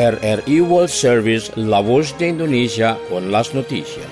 RRI World Service, la voz de Indonesia, con las noticias.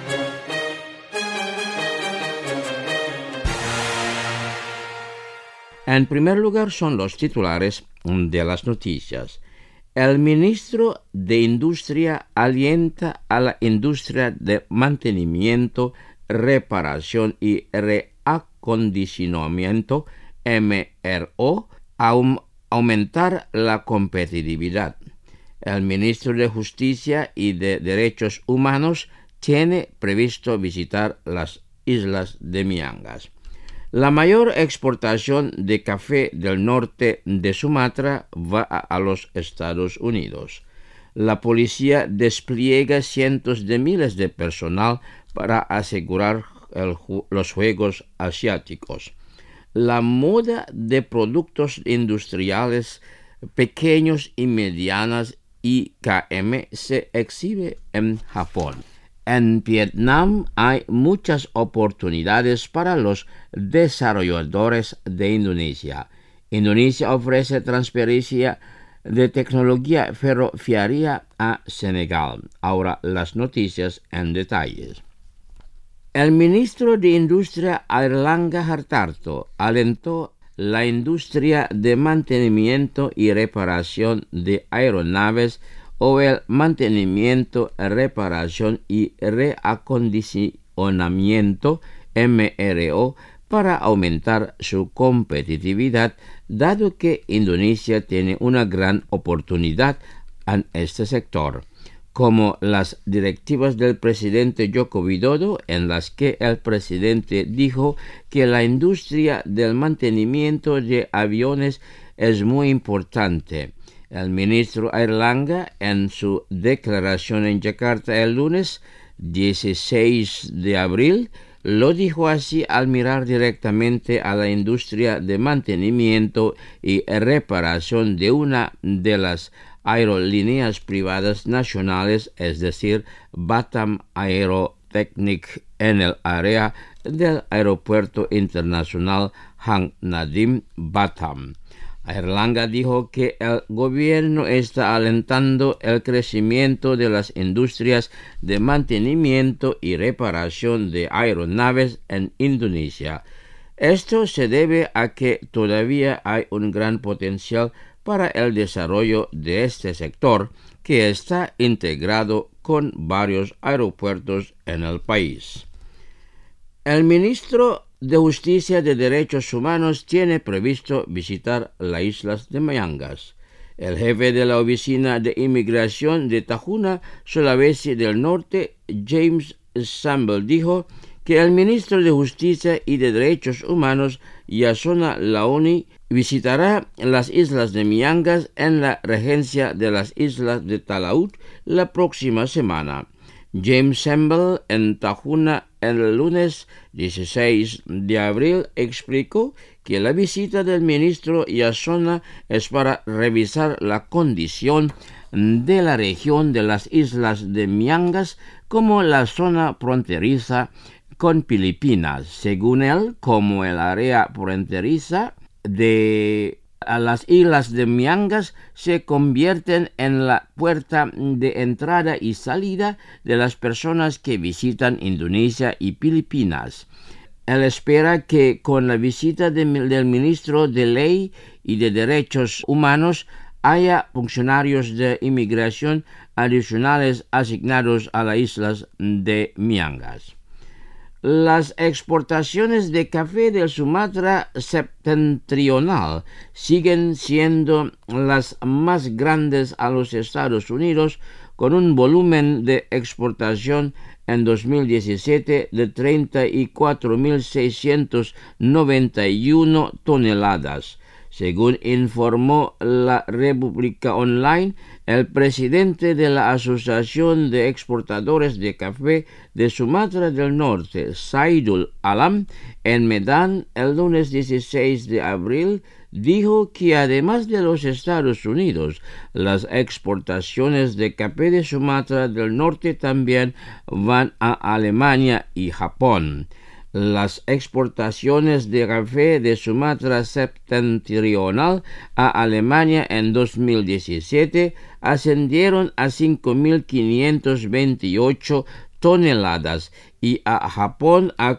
En primer lugar son los titulares de las noticias. El ministro de Industria alienta a la industria de mantenimiento, reparación y reacondicionamiento, MRO, a aumentar la competitividad. El ministro de Justicia y de Derechos Humanos tiene previsto visitar las islas de Miangas. La mayor exportación de café del norte de Sumatra va a los Estados Unidos. La policía despliega cientos de miles de personal para asegurar los Juegos Asiáticos. La moda de productos industriales pequeños y medianas IKM se exhibe en Japón. En Vietnam hay muchas oportunidades para los desarrolladores de Indonesia. Indonesia ofrece transferencia de tecnología ferroviaria a Senegal. Ahora las noticias en detalles. El ministro de Industria Airlangga Hartarto alentó la industria de mantenimiento y reparación de aeronaves o el mantenimiento, reparación y reacondicionamiento MRO para aumentar su competitividad, dado que Indonesia tiene una gran oportunidad en este sector, como las directivas del presidente Joko Widodo, en las que el presidente dijo que la industria del mantenimiento de aviones es muy importante. El ministro Airlangga, en su declaración en Yakarta el lunes 16 de abril, lo dijo así al mirar directamente a la industria de mantenimiento y reparación de una de las aerolíneas privadas nacionales, es decir, Batam Aerotechnic, en el área del Aeropuerto Internacional Hang Nadiem, Batam. Airlangga dijo que el gobierno está alentando el crecimiento de las industrias de mantenimiento y reparación de aeronaves en Indonesia. Esto se debe a que todavía hay un gran potencial para el desarrollo de este sector, que está integrado con varios aeropuertos en el país. El ministro de Justicia y de Derechos Humanos tiene previsto visitar las islas de Miangas. El jefe de la Oficina de Inmigración de Tahuna, Sulawesi del Norte, James Sambel, dijo que el ministro de Justicia y de Derechos Humanos, Yasona Laoni, visitará las islas de Miangas en la regencia de las islas de Talaud la próxima semana. James Sambel en Tahuna el lunes 16 de abril explicó que la visita del ministro Yasona es para revisar la condición de la región de las islas de Miangas como la zona fronteriza con Filipinas, según él, como el área fronteriza de las islas de Miangas se convierten en la puerta de entrada y salida de las personas que visitan Indonesia y Filipinas. Él espera que con la visita del ministro de Ley y de Derechos Humanos haya funcionarios de inmigración adicionales asignados a las islas de Miangas. Las exportaciones de café de Sumatra septentrional siguen siendo las más grandes a los Estados Unidos, con un volumen de exportación en 2017 de 34.691 toneladas. Según informó la República Online, el presidente de la Asociación de Exportadores de Café de Sumatra del Norte, Saidul Alam, en Medan el lunes 16 de abril, dijo que además de los Estados Unidos, las exportaciones de café de Sumatra del Norte también van a Alemania y Japón. Las exportaciones de café de Sumatra septentrional a Alemania en 2017 ascendieron a 5.528 toneladas y a Japón a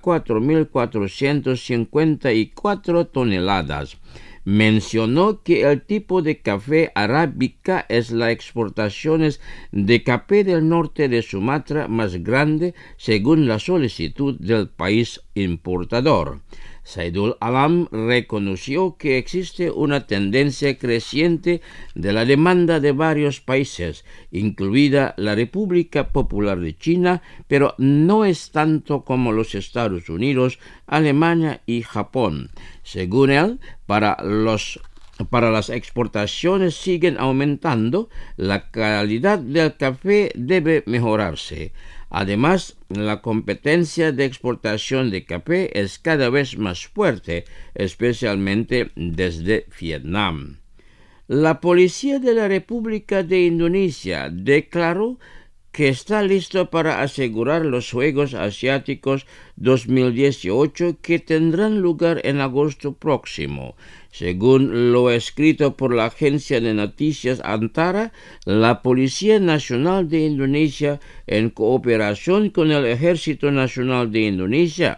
4.454 toneladas. Mencionó que el tipo de café arábica es la exportaciones de café del norte de Sumatra más grande según la solicitud del país importador. Saidul Alam reconoció que existe una tendencia creciente de la demanda de varios países, incluida la República Popular de China, pero no es tanto como los Estados Unidos, Alemania y Japón. Según él, para las exportaciones siguen aumentando, la calidad del café debe mejorarse. Además, la competencia de exportación de café es cada vez más fuerte, especialmente desde Vietnam. La Policía de la República de Indonesia declaró que está listo para asegurar los Juegos Asiáticos 2018 que tendrán lugar en agosto próximo. Según lo escrito por la agencia de noticias Antara, la Policía Nacional de Indonesia, en cooperación con el Ejército Nacional de Indonesia,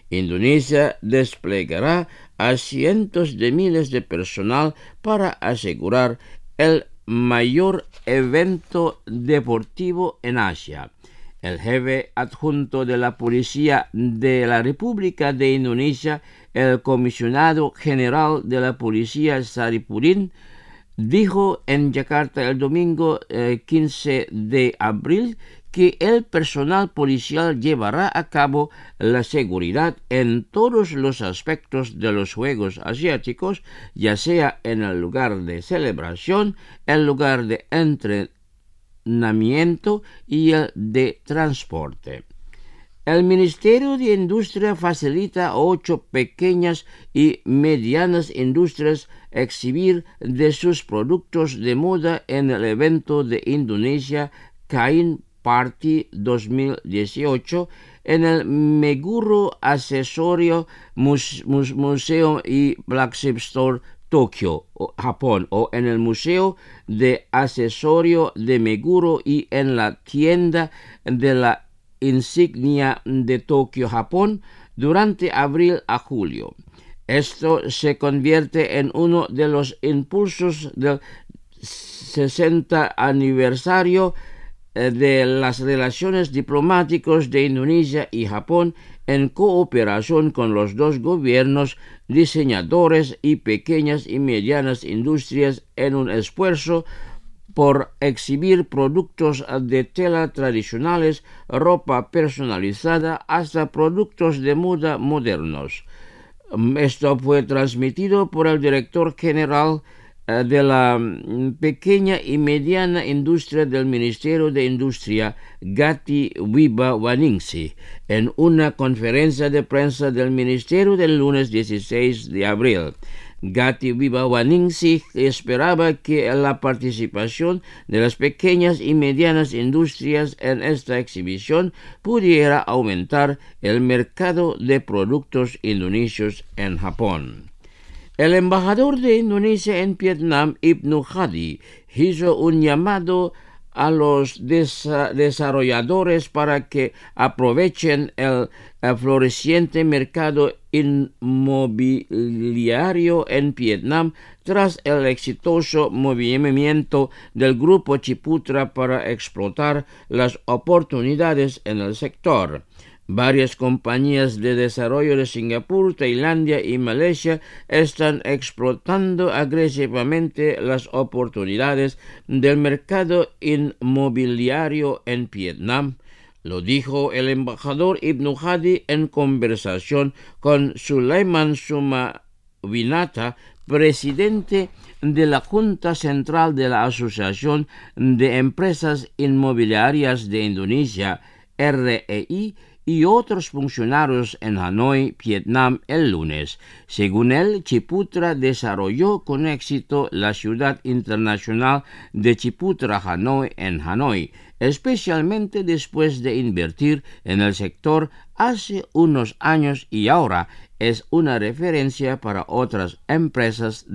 desplegará a cientos de miles de personal para asegurar el mayor evento deportivo en Asia. El jefe adjunto de la Policía de la República de Indonesia, el comisionado general de la Policía Saripudin, dijo en Yakarta el domingo 15 de abril que el personal policial llevará a cabo la seguridad en todos los aspectos de los Juegos Asiáticos, ya sea en el lugar de celebración, el lugar de entrenamiento y el de transporte. El Ministerio de Industria facilita a 8 pequeñas y medianas industrias exhibir de sus productos de moda en el evento de Indonesia Kain Party 2018 en el Meguro Accesorio Museo y Flagship Store Tokio, Japón, o en el Museo de Accesorio de Meguro y en la tienda de la insignia de Tokio, Japón, durante abril a julio. Esto se convierte en uno de los impulsos del 60 aniversario de las relaciones diplomáticas de Indonesia y Japón en cooperación con los dos gobiernos, diseñadores y pequeñas y medianas industrias en un esfuerzo por exhibir productos de tela tradicionales, ropa personalizada, hasta productos de moda modernos. Esto fue transmitido por el director general de la pequeña y mediana industria del Ministerio de Industria, Gati Wibawaningsih, en una conferencia de prensa del Ministerio del lunes 16 de abril. Gati Wibawaningsih esperaba que la participación de las pequeñas y medianas industrias en esta exhibición pudiera aumentar el mercado de productos indonesios en Japón. El embajador de Indonesia en Vietnam, Ibnu Hadi, hizo un llamado a los desarrolladores para que aprovechen el floreciente mercado inmobiliario en Vietnam tras el exitoso movimiento del Grupo Ciputra para explotar las oportunidades en el sector. Varias compañías de desarrollo de Singapur, Tailandia y Malasia están explotando agresivamente las oportunidades del mercado inmobiliario en Vietnam. Lo dijo el embajador Ibnu Hadi en conversación con Sulaiman Sumawinata, presidente de la Junta Central de la Asociación de Empresas Inmobiliarias de Indonesia, REI, y otros funcionarios en Hanoi, Vietnam, el lunes. Según él, Ciputra desarrolló con éxito la ciudad internacional de Ciputra Hanoi en Hanoi, especialmente después de invertir en el sector hace unos años y ahora es una referencia para otras empresas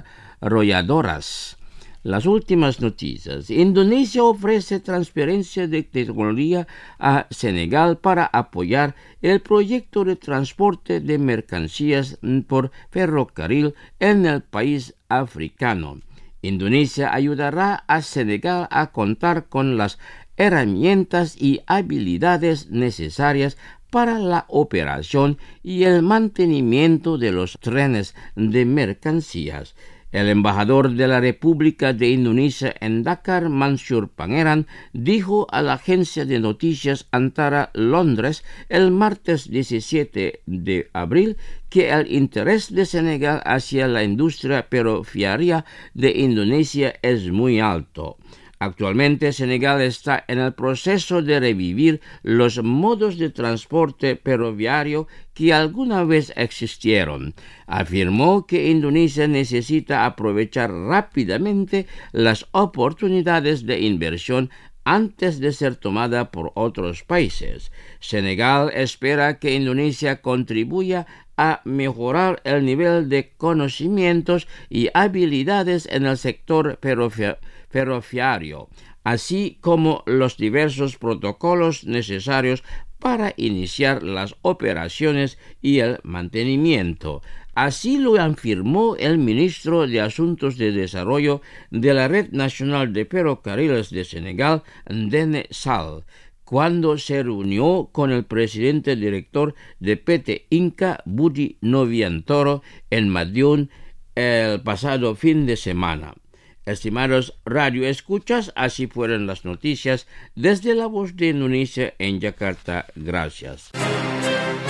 desarrolladoras. Las últimas noticias. Indonesia ofrece transferencia de tecnología a Senegal para apoyar el proyecto de transporte de mercancías por ferrocarril en el país africano. Indonesia ayudará a Senegal a contar con las herramientas y habilidades necesarias para la operación y el mantenimiento de los trenes de mercancías. El embajador de la República de Indonesia en Dakar, Mansur Pangeran, dijo a la agencia de noticias Antara Londres el martes 17 de abril que el interés de Senegal hacia la industria ferroviaria de Indonesia es muy alto. Actualmente Senegal está en el proceso de revivir los modos de transporte ferroviario que alguna vez existieron. Afirmó que Indonesia necesita aprovechar rápidamente las oportunidades de inversión antes de ser tomada por otros países. Senegal espera que Indonesia contribuya a mejorar el nivel de conocimientos y habilidades en el sector ferroviario, así como los diversos protocolos necesarios para iniciar las operaciones y el mantenimiento. Así lo afirmó el ministro de Asuntos de Desarrollo de la Red Nacional de Ferrocarriles de Senegal, Ndene Sall, cuando se reunió con el presidente director de PT Inca, Budi Noviantoro, en Madiun el pasado fin de semana. Estimados radioescuchas, así fueron las noticias desde La Voz de Indonesia en Yakarta. Gracias.